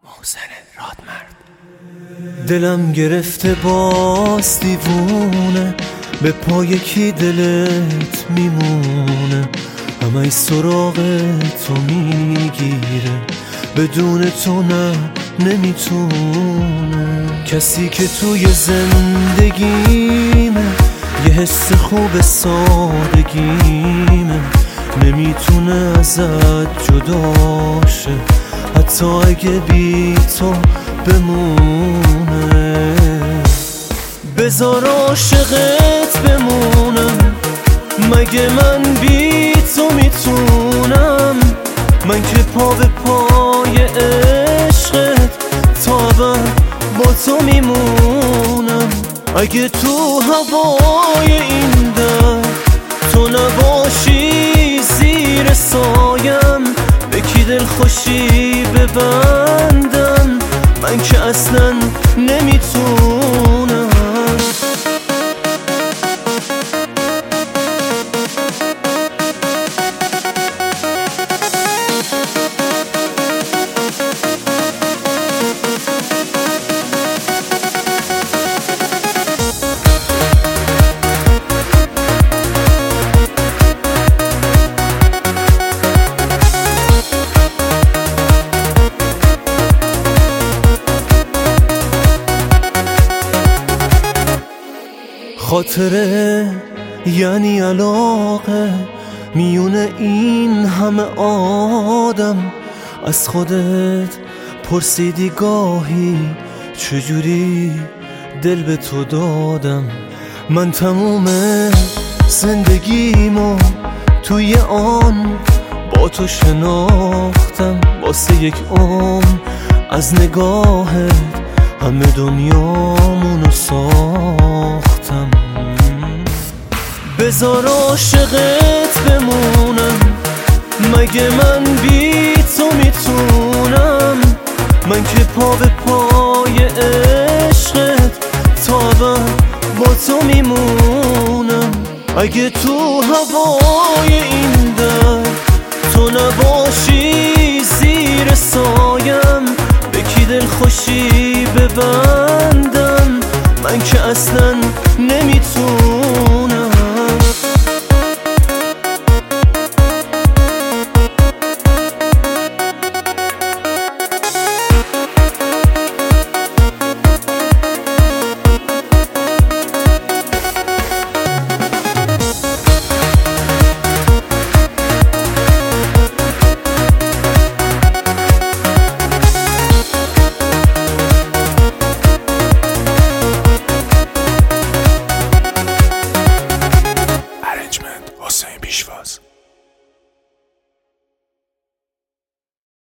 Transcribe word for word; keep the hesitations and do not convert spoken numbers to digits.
محسن رادمرد. دلم گرفته باز دیوونه، به پای کی دلت میمونه؟ همه سراغ تو میگیره، بدون تو نه نمیتونه. کسی که توی زندگیمه، یه حس خوب سادگیمه، نمیتونه ازت جدا شه، حتی اگه بی تو بمونه. بذار عاشقت بمونم، مگه من بی تو میتونم؟ من که پا به پای عشقت تا ابد با تو میمونم. اگه تو هوای این در تو نباشی، زیر سایم به کی دل خوشی ببندم؟ من که اصلا نمیتونم. خاطره یعنی علاقه میون این همه آدم. از خودت پرسیدی گاهی چجوری دل به تو دادم؟ من تموم زندگیمو توی آن با تو شناختم، واسه یک عمر از نگاهت همه دنیامونو ساختم. بذار عاشقت بمونم، مگه من بی تو میتونم؟ من که پا به پای عشقت تا ابد با تو میمونم. اگه تو هوای این در تو نباشی،